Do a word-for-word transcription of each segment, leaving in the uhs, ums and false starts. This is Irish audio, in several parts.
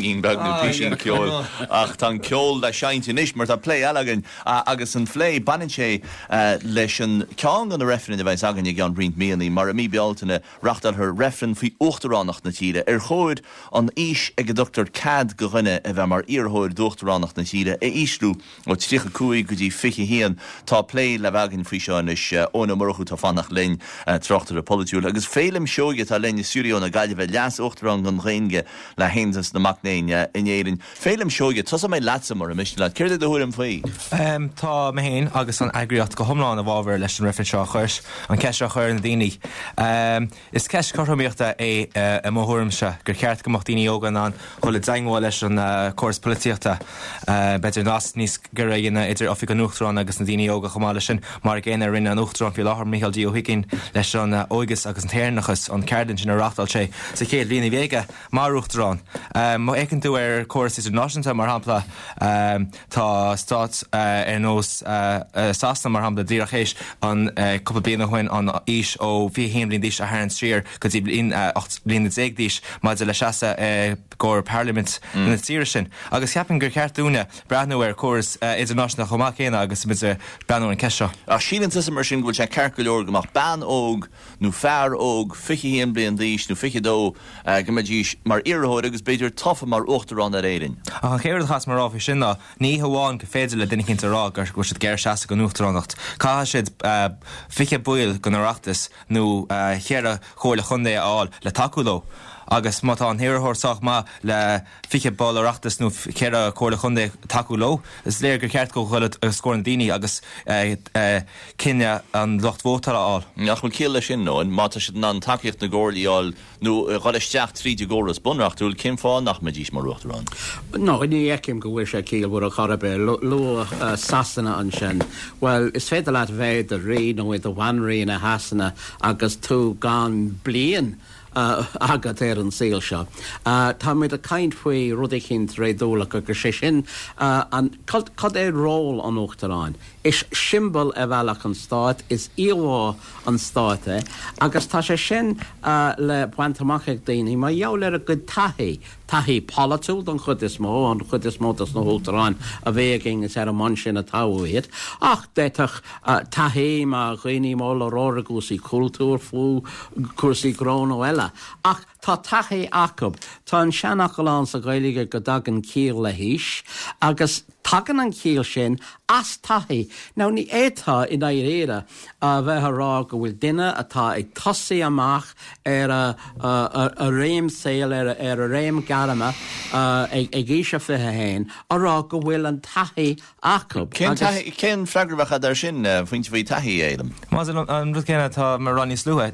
mín beagnú písin ceol ach tá ceol le seinte níos mar tá play elegant agus an phlé banan sé leis an ceann an referen a bheits agan gan rint míanaí mar a mí bealtainna rachtal her referen fao uachtaránach na tíre ar chóid an ís ag a doctor cad go rinne a bheith mar iarthóid uachtaránach na tíre a íslú ó trícha cuaig go dtí fiche hían tá play le bhegan fao seán is óna marchu tá fannach linn trochtar a polúil agus félim seoige tá lenne Súrión a gaiile bheith leas uachtarán gan réinge le héntas na macnéine in éirin félim seoige tá mé lása mar a misisiile céir de thuúm faoi. Tá mé héin agus an agriíocht go thomláin a bhábhar leis an rifin seo chuirs an ceis a chuir na daoine. Is ceis chothmíochta é a mthúrimse gur ceart goach daoine ógan an chula daingháil leis an córas políochta beidir nás níos gur dhéine idir offi an Uachtarán agus na daoine óga chomáile sin mar ggéine rinne an Uachtarán fiú láthair Michael D. O'Higgin leis an óigus agus an téirnachas an ceardan sin a rachtal sé sa chéad lína bhéige mar Uachtarán. Má écinn tú ar córas internationalta mar hampla tá stát ar nós sásna mar hampla díra chéis an cuppa bliana chuin an ís ó bhí héim blin díos a thar an stríir go dtí blin ocht blin déag díos má de le seasa gur Parliament na tíire sin. Agus ceapan gur ceartúna breathnú ar córas international chomá chéine agus mit breanú an ceisio. A sílan mar sin bhfuil sé ceir go leor goach ban óg nó fear óg fiche héim blian díos nó fiche dó go méidís mar iarthóid agus beidir tofa mar uachtarán a réirin. A chéir chas mar áfi sinna ní hamháin go féidir le duine cinnta rá gur go si géir seasa go Uachtaránacht. Cá siad fiche buil go narachtas nó chéar chóirla chundé áil le takeúló. Agus má tá an hirirthórsach má le fiche ballachtas nó céire cóirla chundé takeú lo, is léir gur ceart go chuile scóir an daoine agus cinne an lochtvótar áil. Nach bhfuil céile sin nó, má tá si an takeíocht na ggóirlaíáil nó chuileisteach tríide ggóras bunrachtúil cin fáin nach méidís mar Uachtarán. No, ní eicim go bhfuil sé cíal bhar a charabe lo sasanna an sin. Well, is féidir leat bheith a ré nó id a bhainraí na hasanna agus tú gan blian Uh, agat ar an saoil seo. Uh, tá muid a caint faoi rud écinint rédólacha gur sé sin uh, an cad é ról an Uachtarán. Is simbol a bhealach an stáit, is íomhá an stáite, agus tá sé sin uh, le buantamach ag daoine, má jou le a go taithí, taithí palatúil don chud is mó, an chud is mótas na Uachtarán a bhéaging is ar a man sin a táhaíad, ach déitach uh, taithí má ghaoine móla róra gúsaí cultúr fú, cuasaí grón ó eile. Ach tá taithí acab, tá an seanach lán sa gailige go dagan cíal le hís, agus tagan an cíal sin as taithí. Ná ní étá in éire a bheith rá go bhfuil duine atá ag tosaí amach ar a, a, a, a réim saoil ar, ar a réim garama uh, ag, ag íse fithe héin a rá go bhfuil an taithí acab. Cén freagrabhacha dar sin faointe bhí taithí éilem? Más an rud céine tá mar Ronnie slúthe,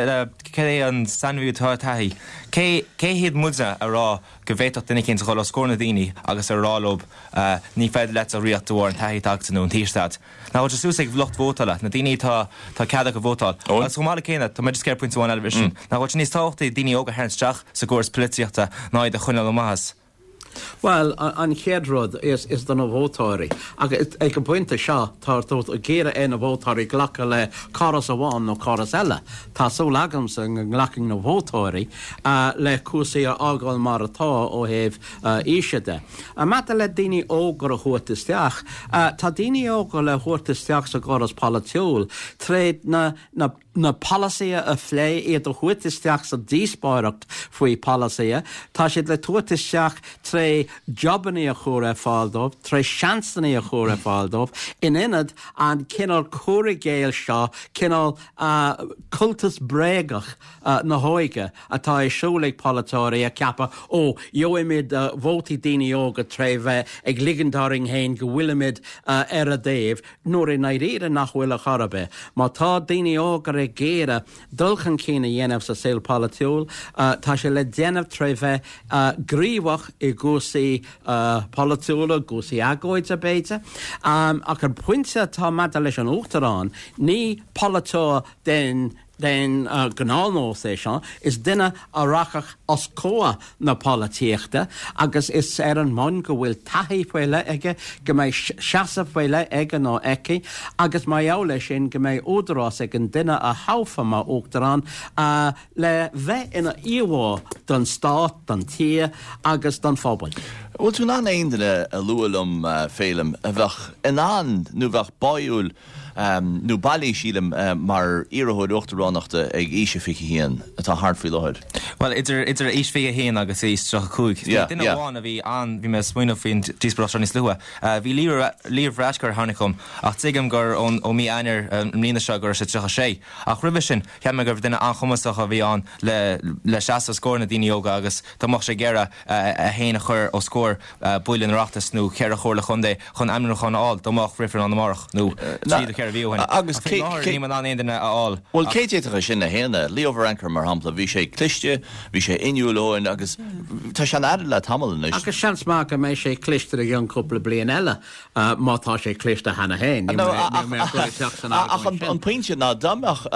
cé é an sanmhiú tá taithí. Cé hiad muide a rá go bhéach duine cinn chola scóna daoine agus ar rálob ní féidir leit a riachtúir an taithí tagtaú an tíirstad. Ná bhil sús ag bhlocht vótála, na daoine tá ceada go bhótáil. Agus go mála céine, tá meidir scéir pointúin eile sin. Ná bhil níos táchtaí daoine óga hairnsteach sa gcóras políochta ná iad a chuine amachas. Well, an chéadrod is, is don a bhótáirí. Agus ag go buinte seo tá a géire é na bhótáirí ghlacha le choras amháin nó choras eile. Tá sú lagam san an ghlacing na bhótáirí uh, le cuasaí a ágáil mar atá ó héh uh, íseide. A mata le daoine ógur a chuirtisteach, uh, tá daoine ógur le chuirtisteach sa choras politiúil, tréad na, na na policia a phlé iad a chuirtisteach sa díospáireacht faoi policia, tá siad le tuairtisteach tré jobbaní a chóir a fáildómh, tré seansaní a chóir a fáildómh, in inad an cinál cuairigéil seo, cinál uh, cultas brégach uh, na hóige atá i siúlaigh politóirí a ceapa ó joimid uh, vótaí daoine óga tré bheith ag ligandáring héin go bhfuilimid uh, ar a déobh nuair in éire nach bhfuil a charabe. Má tá daoine ógar ag géire dulchan cína dhéanamh sa saoil politiúil, uh, tá sé le déanamh tré bheith uh, gríomhach i gúsaí uh, politiúla, gúsaí agóid a béite. Um, ach an puinte tá mada leis an Uachtarán, ní politó den den uh, gnáó sé seo is duine a rachach os cóa na políochta agus is ar an món go bhfuil taí foiile aige go méid seasa foiile aige nó eici agus mai eola sin go méid údarrás ag an duine a háfama óachtarán uh, le bheith ina íomhá don stát, don tí agus don fóbail. Wel, dwi'n an eindene a lualum uh, féilem a bheith in an nu bheith baiúil um, nu bailí sílim uh, mar iarahóid ochtarránachta ag íse fiche hían atá hard fí láid. Well, idir idir is fiche hían agus is troch cúig. Yeah, Dine yeah. bháin a bhí an bhí me smuoine faoin díosbrach ní slua. Bhí líomh ráiscar tháinacum ach tuigim gur ón ó mí einar mlína seo gur sé trocha sé. Ach ribh sin cheap me gur duine an chumasach a bhí an le le seasta scór na daoine óga agus tá mocht sé gera a héana chur ó scór builin reachtas nó cear a chóir le chundé chun aimimú chun áil domach rifrin an marach nó tríad a cear a bhíohain. Agus ní man an éidirna áil. Well, céitéach sin na héana, líomh anchor mar hampla, bhí sé cliste, bhí sé inúlóin agus tá sean air le tamil. Agus seans má go méid sé cliste a an cúpla blion eile mátá sé cliste hena héin. Ach an pointse ná damach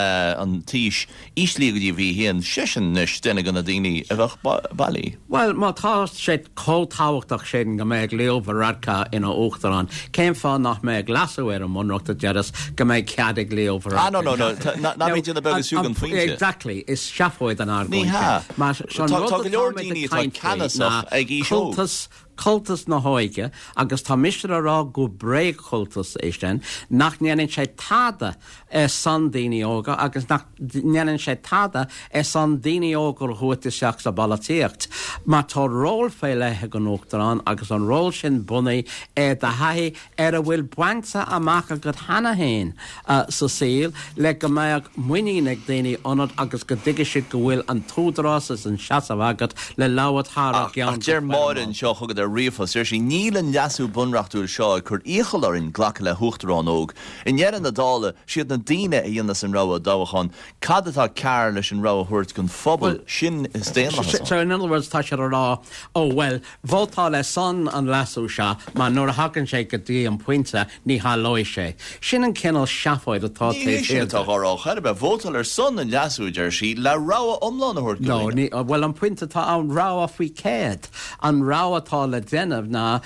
an tíis íslígadí bhí híon sesin nus duine gona daoine a bheith bailí. Well, má tá sé cótáhachtach sin go méid léomh radca ina óachtarán. Céim fá nach méid glasú ar an mnachta dearas go méid ceadig léomh radca. Ah, no, no, no. Na méid in a begus siúgan pointse. Exactly. Is seafóid an argument. Ní ha. Tá go leor daoine tá canasach ag ísio. Cultas na háige agus tá misisiir ará go breig cultas éisten nach neanann sé tada é san daoine óga agus neanann sé tada é san daoine ógur chuirta seach sa balatíocht. Má tá ról fé lethe go nóachtarán agus an ról sin bunaí é de haí ar a bhfuil buanta amach a go hena héin sa síl le go méid muoine ag daoine anad agus go dtige siad go bhfuil an túdarás an seasa bhagad le láhadthra ceann. Ach dear máirin seo chugad a riomfa sé sin nílan deasú bunrachtúil seo chur íchalarin ghlacha le thuachtarán óg. In dhearan na dála siad na daoine a dhéana san rá dáhachan cadatá cear leis an rá thuirt gon phobal sin is déanana. So in other words tá sé rá ó well bhótá le san an lasú se má nuair a hagann sé go dtí an puinte ní há lóis sé. Sin an cinnal seafáid atá Ní sin tá árá chuir be bhótal ar son an deasúidir sí le rá omlána thuirt. No, ní well an puinte tá an rá a faoi céad an rá atá le déanamh ná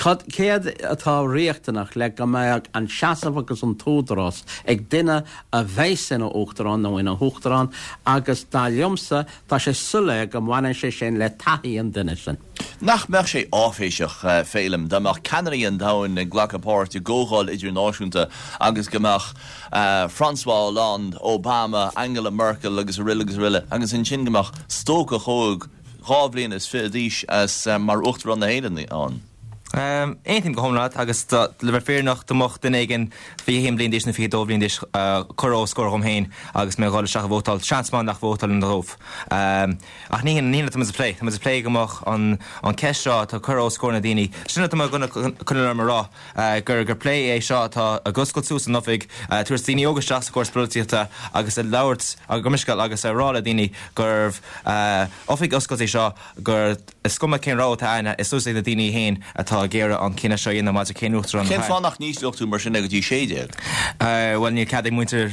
céad atá riachtanach le go méid an seasamh agus an túdarás ag duine a bhéis ina óachtarán nó ina thuachtarán agus dá liomsa tá sé sula go mhaine sé sin le taí an duine sin. Nach meach sé áféiseach uh, félim, damach canarí an dain na glacapáirt i ggógáil idirnáisiúnta agus gomach uh, François Hollande, Obama, Angela Merkel agus a riille agus riille, agus in sin gomach stóca chóg rábblin is fidíis as um, mar uchttar an na héidir an. Um, Eintim go homlaat agus le bheith fér nach domocht den igen fi him blindis na fi doblindis uh, choró scór om héin agus me gáil seach bhótal seansman nach bhótal in rof. Um, ach ní níle tam a play, tam a play gomach an an ceisrá tá choró scór na daoine. Sinna tam gona chuna mar rá uh, gur gur play é seo tá a guscail sús an nofig uh, tuair daoine ógus seach scór sprótíta agus a lauert a gomiscail agus a rála daoine gur uh, ofig guscail é seo gur scumma cén ráta aina is sús na daoine héin atá géire an cinenne seo inna máidir céúachtar an. Cén fánach níos leochtú mar sin agatí séideag? Well ní cad muinter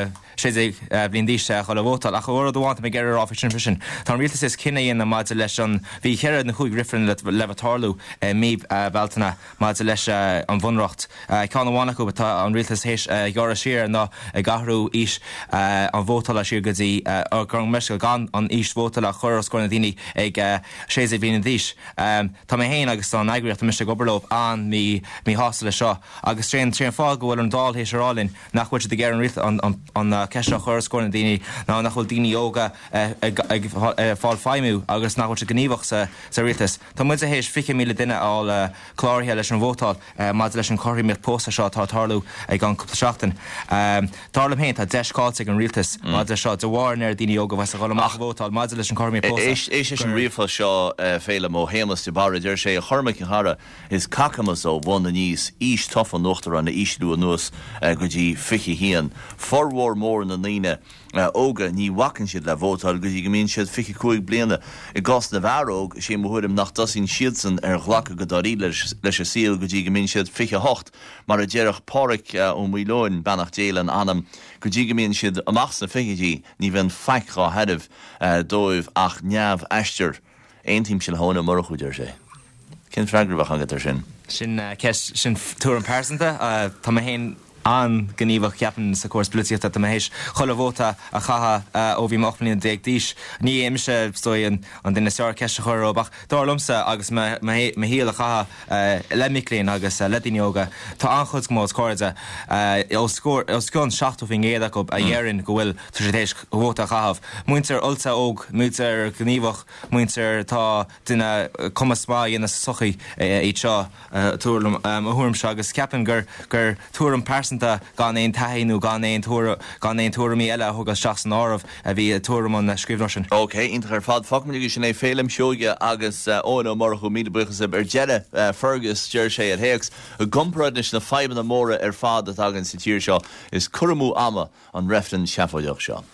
sé blin díiste cho le bhótal a chuir doháint me geir áfi sin frisin. Tá rialtas is cinenne inna máidir leis an bhí chead na chuig rifrin le levatárlú mí bheltainna máidir leis an bhunracht. Cá bhána go tá an rialtas héis gára siar ná gahrú ís an bhótal a siar gotí gan meiscail gan an ís bhótal a chur scóna daoine ag sé é bhíon díis. Tá mé héin agus an aigriacht mis goberloop aan mi mi hostel seo agus trein trein fá gohfuil an dal hééis rálinn nach chuir de gean rit an an ceisna chuir scóna daoine ná nach bhfuil daoine óga ag fáil feimú agus nach chuir gníomhach sa sa ritas. Tá mu a hééis fiche míle duine á chlárthe leis an bhótáil má leis an choirí mé pósta seo tá tarlú ag an cúpla seachtain. Tarlam héint tá deiscáilte an rialtas má seo de bhhair ar daoine óga bheits a golamach bhótáil má leis an choirí pósta. É sé an riomfa seo féile ó hémas de bar idir sé a chormaigh hara is cacamas ó bhna níos ís tofa nóachtar an na ísú a nuas go dtí fichi hían. Forhór mór mór na líine óga ní wacan siad le bhótáil go dtí go míonn siad fiche cuaig bliana i gás na bhróg sé mhuiim nach dosín siadsan ar ghlacha go darí leis a síl go dtí go míonn siad fiche hocht mar a ddéireach páric ó mhuileáin bannach délan anam go dtí go míonn siad amach na fichití ní bhíonn feichrá headamh dóibh ach neamh eistear ein tíim sin hóna mar chuidir sé. Cin freigribh an gatar sin. Sin sin túr an persanta tá hén an gníomh ceapan sa córs blitíocht a hééis chollehóta a chaha ó bhí mochnaí déag díis. Ní éimse stoin an duine seir ceiste choróbach dálumsa agus híal a chaha lemiclín agus ledíoga Tá anchud gomás cóide oscón seachtú fin éad go a dhéann go bhfuil tu sé dééis bhóta chahabh. Muintear ulta óg, muintear gníomhach, muintear tá duine cumas má dhéana sochaí í seo túlum a thuairm se agus ceapan gur gur túr an persanta gan éon tainú gan éon gan éon túramí eile thugus seach an ámh a bhí túramán na scríbhne sin. Ok, intar fad fachminigus sin é félim seoige agus óna mar chu míad buchas ar deire Fergus deir sé ar héex a gompraidnis na feiban na móra ar fád a agan sa tíir seo is curamú ama an refren seafáideach seo.